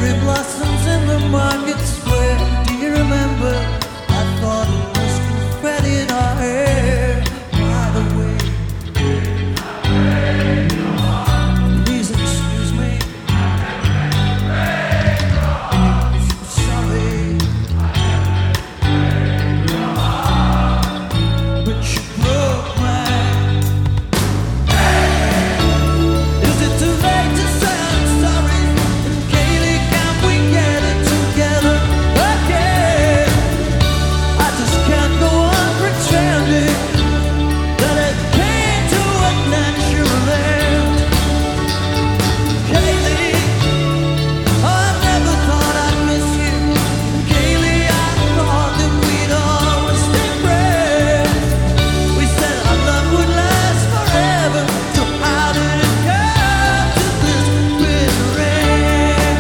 cherry blossoms in the market square. Do you remember? I thought it was confetti in our hair. By the way, please excuse me. So sorry, but you broke mine. Is it too late to say I'm sorry? And Kaylee, can we get it together again? I just can't go on pretending that it came to a natural end. Kaylee, I never thought I'd miss you. And Kaylee, I thought that we'd always stay friends. We said our love would last forever. So how did it come to this bitter end?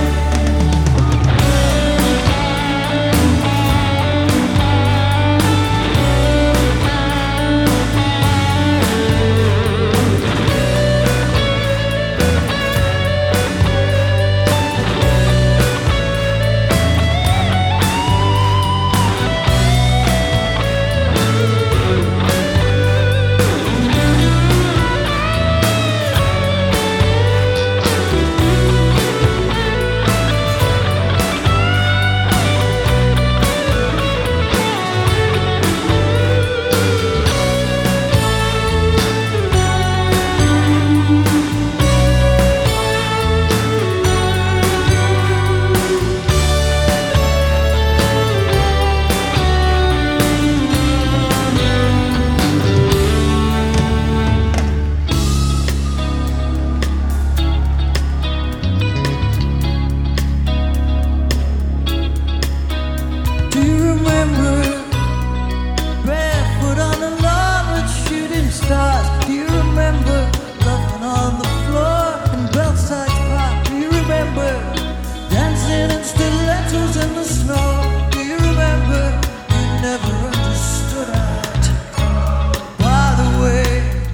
Do you remember barefoot on the lawn with shooting stars? Do you remember laughing on the floor in Belsize Park? Do you remember dancing in stilettos in the snow? Do you remember you never understood it? By the way,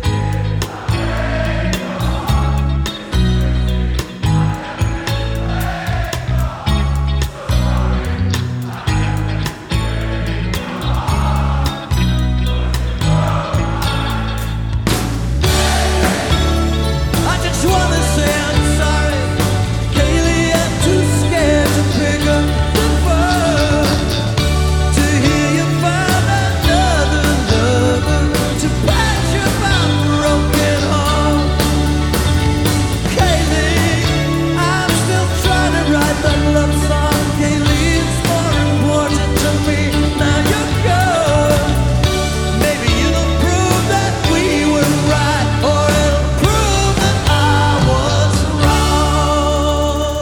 I just wanna say I'm sorry. Kaylee, I'm too scared to pick up the phone to hear you found another lover to patch up our broken home. Kaylee, I'm still trying to write that love song. Kaylee, it's more important to me now you're gone. Maybe it'll prove that we were right, or it'll prove that I was wrong.